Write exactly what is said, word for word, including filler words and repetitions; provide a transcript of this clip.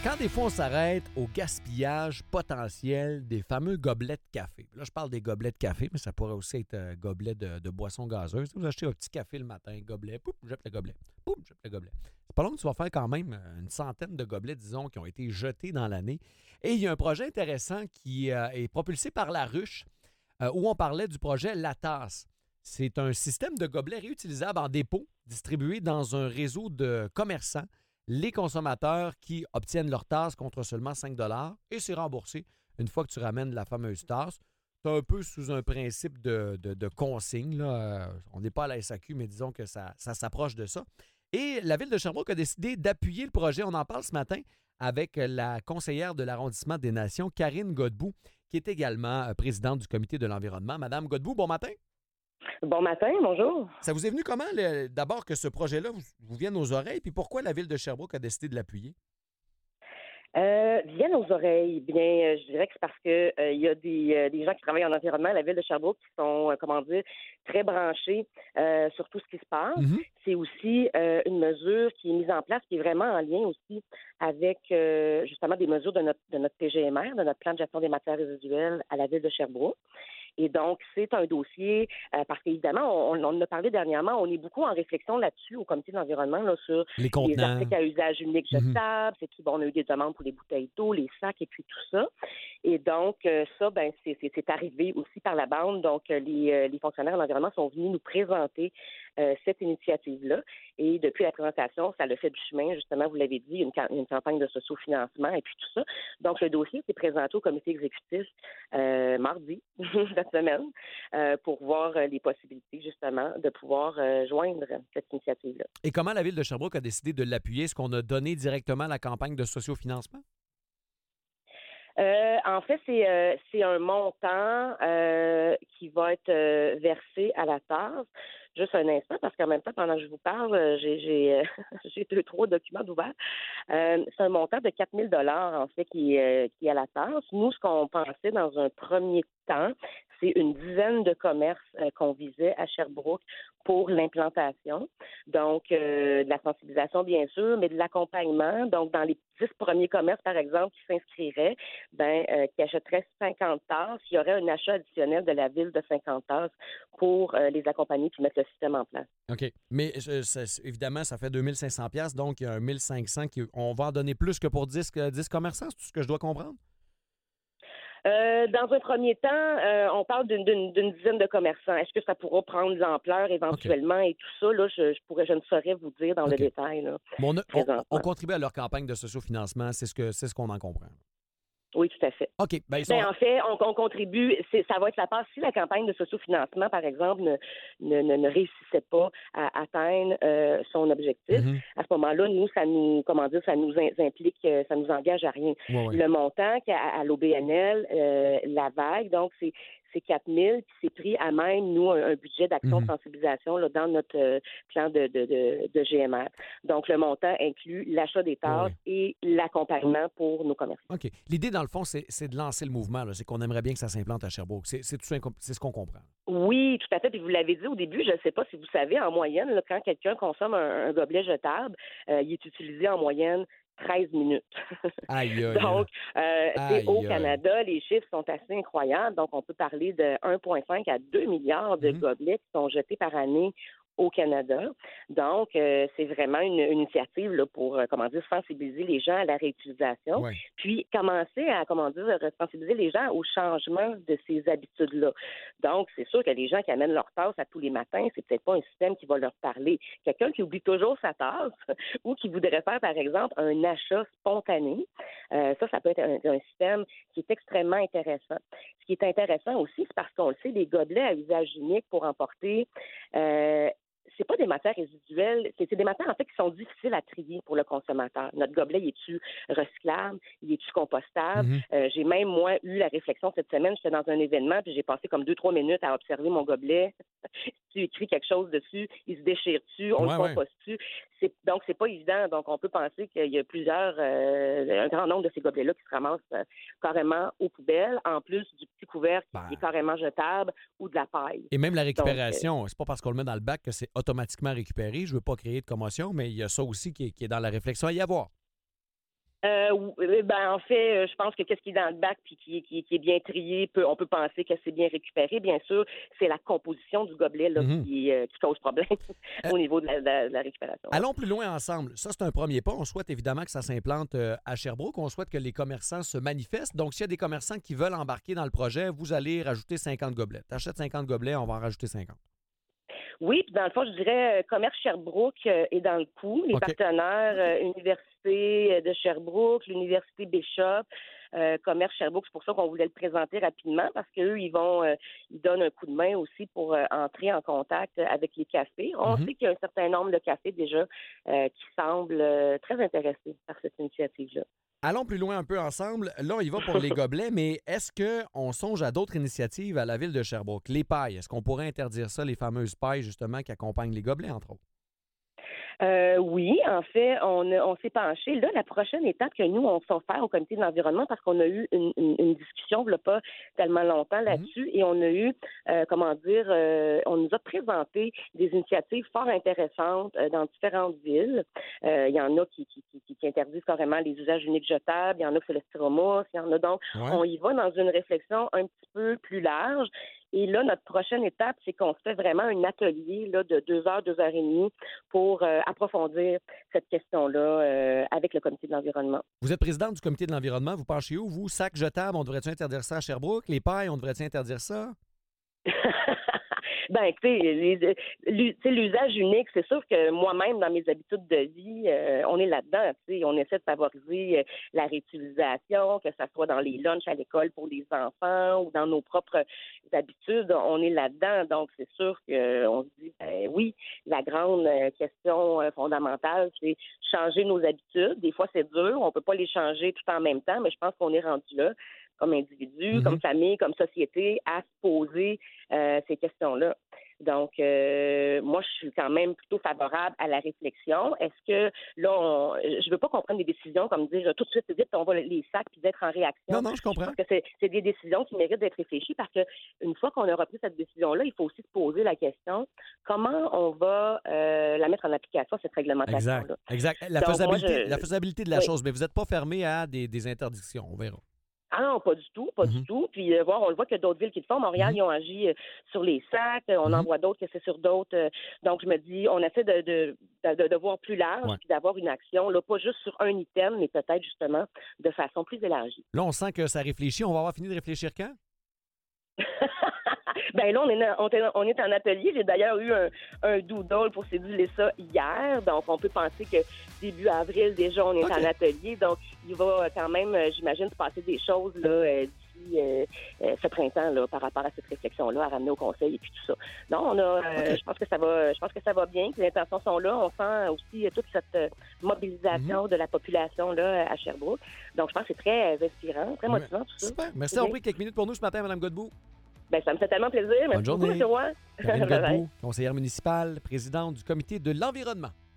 Quand des fois on s'arrête au gaspillage potentiel des fameux gobelets de café. Là, je parle des gobelets de café, mais ça pourrait aussi être un gobelet de, de boisson gazeuse. Vous achetez un petit café le matin, gobelet, pouf, jette le gobelet, pouf, jette le gobelet. C'est pas long que tu vas faire quand même une centaine de gobelets, disons, qui ont été jetés dans l'année. Et il y a un projet intéressant qui euh, est propulsé par La Ruche, euh, où on parlait du projet La Tasse. C'est un système de gobelets réutilisables en dépôt, distribué dans un réseau de commerçants. Les consommateurs qui obtiennent leur tasse contre seulement cinq dollars et c'est remboursé une fois que tu ramènes la fameuse tasse. C'est un peu sous un principe de, de, de consigne. Là. On n'est pas à la S A Q, mais disons que ça, ça s'approche de ça. Et la Ville de Sherbrooke a décidé d'appuyer le projet. On en parle ce matin avec la conseillère de l'arrondissement des Nations, Karine Godbout, qui est également présidente du comité de l'environnement. Madame Godbout, bon matin. Bon matin, bonjour. Ça vous est venu comment, le, d'abord, que ce projet-là vous, vous vienne aux oreilles, puis pourquoi la Ville de Sherbrooke a décidé de l'appuyer? Euh, viennent aux oreilles. Bien, euh, je dirais que c'est parce que euh, il y a des, euh, des gens qui travaillent en environnement à la Ville de Sherbrooke qui sont, euh, comment dire, très branchés euh, sur tout ce qui se passe. Mm-hmm. C'est aussi euh, une mesure qui est mise en place, qui est vraiment en lien aussi avec euh, justement des mesures de notre, de notre P G M R, de notre plan de gestion des matières résiduelles à la Ville de Sherbrooke. Et donc, c'est un dossier, euh, parce qu'évidemment, on, on en a parlé dernièrement, on est beaucoup en réflexion là-dessus au comité de l'environnement, là, sur les, les articles à usage unique jetables. Mm-hmm. C'est tout, bon, on a eu des demandes pour les bouteilles d'eau, les sacs et puis tout ça. Et donc, euh, ça, ben, c'est, c'est, c'est arrivé aussi par la bande. Donc, euh, les, euh, les fonctionnaires de l'environnement sont venus nous présenter euh, cette initiative-là. Et depuis la présentation, ça l'a fait du chemin, justement, vous l'avez dit, une, une campagne de socio-financement et puis tout ça. Donc, le dossier s'est présenté au comité exécutif euh, mardi cette semaine euh, pour voir euh, les possibilités, justement, de pouvoir euh, joindre cette initiative-là. Et comment la Ville de Sherbrooke a décidé de l'appuyer? Est-ce qu'on a donné directement la campagne de socio-financement? Euh, en fait, c'est, euh, c'est un montant euh, qui va être euh, versé à la tasse. Juste un instant, parce qu'en même temps, pendant que je vous parle, j'ai, j'ai, euh, j'ai deux, trois documents d'ouvert. Euh, c'est un montant de quatre mille dollars en fait, qui, euh, qui est à la tasse. Nous, ce qu'on pensait dans un premier temps, c'est une dizaine de commerces euh, qu'on visait à Sherbrooke pour l'implantation. Donc, euh, de la sensibilisation, bien sûr, mais de l'accompagnement. Donc, dans les dix premiers commerces, par exemple, qui s'inscriraient, ben, euh, qui achèteraient cinquante tasses, il y aurait un achat additionnel de la Ville de cinquante tasses pour euh, les accompagner puis mettre le système en place. OK. Mais euh, ça, évidemment, ça fait deux mille cinq cents dollars, donc il y a un mille cinq cents qui, on va en donner plus que pour dix, dix commerçants, c'est tout ce que je dois comprendre? Euh, dans un premier temps, euh, on parle d'une, d'une, d'une dizaine de commerçants. Est-ce que ça pourra prendre de l'ampleur éventuellement okay. et tout ça? Là, je, je, pourrais, je ne saurais vous dire dans okay. le détail. Là, bon, on, a, on, on contribue à leur campagne de socio-financement, c'est ce, que, c'est ce qu'on en comprend. Oui, tout à fait. OK. Ben, ils sont... ben, en fait, on, on contribue, c'est, ça va être la part. Si la campagne de socio-financement, par exemple, ne, ne, ne, ne réussissait pas à atteindre euh, son objectif, mm-hmm. à ce moment-là, nous, ça nous, comment dire, ça nous implique, ça nous engage à rien. Ouais, ouais. Le montant qu'à à l'O B N L, euh, la vague, donc, c'est c'est quatre mille, puis c'est pris à même, nous, un, un budget d'action mm-hmm. de sensibilisation là, dans notre euh, plan de, de, de, de G M R. Donc, le montant inclut l'achat des tasses oui. et l'accompagnement pour nos commerçants. OK. L'idée, dans le fond, c'est, c'est de lancer le mouvement. Là. C'est qu'on aimerait bien que ça s'implante à Sherbrooke. C'est, c'est, tout ça, c'est ce qu'on comprend. Oui, tout à fait. Puis vous l'avez dit au début, je ne sais pas si vous savez, en moyenne, là, quand quelqu'un consomme un, un gobelet jetable, euh, il est utilisé en moyenne treize minutes. Aïe, aïe. Donc, euh, aïe, au aïe. Canada, les chiffres sont assez incroyables. Donc, on peut parler de un virgule cinq à deux milliards de mm-hmm. gobelets qui sont jetés par année au Canada. Donc, euh, c'est vraiment une, une initiative là, pour, euh, comment dire, sensibiliser les gens à la réutilisation, ouais. puis commencer à, comment dire, sensibiliser les gens au changement de ces habitudes-là. Donc, c'est sûr que les gens qui amènent leur tasse à tous les matins, c'est peut-être pas un système qui va leur parler. Quelqu'un qui oublie toujours sa tasse ou qui voudrait faire, par exemple, un achat spontané, euh, ça, ça peut être un, un système qui est extrêmement intéressant. Ce qui est intéressant aussi, c'est parce qu'on le sait, les gobelets à usage unique pour emporter, euh, c'est pas des matières résiduelles, c'est, c'est des matières en fait qui sont difficiles à trier pour le consommateur. Notre gobelet, il est-tu recyclable, il est-tu compostable? Mm-hmm. Euh, j'ai même, moi, eu la réflexion cette semaine, j'étais dans un événement, puis j'ai passé comme deux, trois minutes à observer mon gobelet. Tu écris quelque chose dessus, il se déchire-tu, on ouais, le composte-tu? Ouais. C'est, donc, c'est pas évident. Donc, on peut penser qu'il y a plusieurs, euh, un grand nombre de ces gobelets-là qui se ramassent euh, carrément aux poubelles, en plus du petit couvercle ben. qui est carrément jetable ou de la paille. Et même la récupération, donc, c'est pas parce qu'on le met dans le bac que c'est automatiquement récupéré. Je veux pas créer de commotion, mais il y a ça aussi qui est, qui est dans la réflexion à y avoir. Euh, ou- euh, ben, en fait, euh, je pense que qu'est-ce qui est dans le bac puis qui, est- qui, est- qui est bien trié, peut, on peut penser que c'est bien récupéré. Bien sûr, c'est la composition du gobelet là, Mhm. qui, euh, qui cause problème Euh, au niveau de la, de la- de la récupération. Ouais. Allons plus loin ensemble. Ça, c'est un premier pas. On souhaite évidemment que ça s'implante euh, à Sherbrooke. On souhaite que les commerçants se manifestent. Donc, s'il y a des commerçants qui veulent embarquer dans le projet, vous allez rajouter cinquante gobelets. T'achètes cinquante gobelets, on va en rajouter cinquante. Oui, puis dans le fond, je dirais, euh, Commerce Sherbrooke euh, est dans le coup. Les OK. partenaires, euh, Université euh, de Sherbrooke, l'Université Bishop, euh, Commerce Sherbrooke, c'est pour ça qu'on voulait le présenter rapidement parce qu'eux, ils vont, euh, ils donnent un coup de main aussi pour euh, entrer en contact avec les cafés. On Mhm. sait qu'il y a un certain nombre de cafés déjà euh, qui semblent euh, très intéressés par cette initiative-là. Allons plus loin un peu ensemble. Là, on y va pour les gobelets, mais est-ce qu'on songe à d'autres initiatives à la ville de Sherbrooke? Les pailles, est-ce qu'on pourrait interdire ça, les fameuses pailles, justement, qui accompagnent les gobelets, entre autres? Euh, oui, en fait, on, a- on s'est penché. Là, la prochaine étape que nous, on s'en fait au comité de l'environnement, parce qu'on a eu une, une- une discussion, il n'y a pas tellement longtemps Mhm. là-dessus, et on a eu, euh, comment dire, euh, on nous a présenté des initiatives fort intéressantes euh, dans différentes villes. Euh, Il y en a qui, qui, qui, qui interdisent carrément les usages uniques jetables, il y en a que c'est le styromousse, il y en a donc, Ouais. on y va dans une réflexion un petit peu plus large. Et là, notre prochaine étape, c'est qu'on se fait vraiment un atelier là, de deux heures, deux heures et demie pour euh, approfondir cette question-là euh, avec le comité de l'environnement. Vous êtes présidente du comité de l'environnement. Vous penchez où, vous? Sac jetable, on devrait-tu interdire ça à Sherbrooke? Les pailles, on devrait-tu interdire ça? Ben, écoutez, les- l'u- tu sais, l'usage unique, c'est sûr que moi-même, dans mes habitudes de vie, euh, on est là-dedans. Tu sais, on essaie de favoriser euh, la réutilisation, que ce soit dans les lunchs à l'école pour les enfants ou dans nos propres habitudes, on est là-dedans. Donc, c'est sûr qu'on se dit, ben oui, la grande euh, question euh, fondamentale, c'est changer nos habitudes. Des fois, c'est dur, on peut pas les changer tout en même temps, mais je pense qu'on est rendu là comme individu, Mhm. comme famille, comme société, à se poser euh, ces questions-là. Donc, euh, moi, je suis quand même plutôt favorable à la réflexion. Est-ce que, là, on, je veux pas qu'on prenne des décisions comme dire tout de suite, vite, on va les sacs puis d'être en réaction. Non, non, je Je comprends. pense que c'est, c'est des décisions qui méritent d'être réfléchies parce que une fois qu'on aura pris cette décision-là, il faut aussi se poser la question comment on va euh, la mettre en application, cette réglementation-là. Exact. Exact. La, Donc, faisabilité, moi, je- la faisabilité de la Oui. chose, mais vous n'êtes pas fermé à des, des interdictions. On verra. Ah non, pas du tout, pas du Mhm. tout. Puis euh, voir, on le voit qu'il y a d'autres villes qui le font. Montréal, Mhm. ils ont agi euh, sur les sacs. Euh, On Mhm. en voit d'autres que c'est sur d'autres. euh, donc, je me dis, on essaie de, de, de, de voir plus large Ouais. puis d'avoir une action, là, pas juste sur un item, mais peut-être justement de façon plus élargie. Là, on sent que ça réfléchit. On va avoir fini de réfléchir quand? Ben là, on est, on est, on est en atelier. J'ai d'ailleurs eu un, un doodle pour céduler ça hier. Donc, on peut penser que début avril, déjà, on est OK. en atelier. Donc, il va quand même, euh, j'imagine, se passer des choses là, euh, d'ici euh, euh, ce printemps là, par rapport à cette réflexion-là, à ramener au conseil et puis tout ça. Non, on a, euh, OK. je pense que ça va, je pense que ça va bien, que les intentions sont là. On sent aussi euh, toute cette euh, mobilisation de la population là à Sherbrooke. Donc, je pense que c'est très euh, inspirant, très motivant tout ça. Super. Merci Oui. d'avoir pris quelques minutes pour nous ce matin, Mme Godbout. Ben, ça me fait tellement plaisir. Merci Bonne beaucoup, journée. M. Roy. Karine Bye bye. Godbout, conseillère municipale, présidente du comité de l'environnement.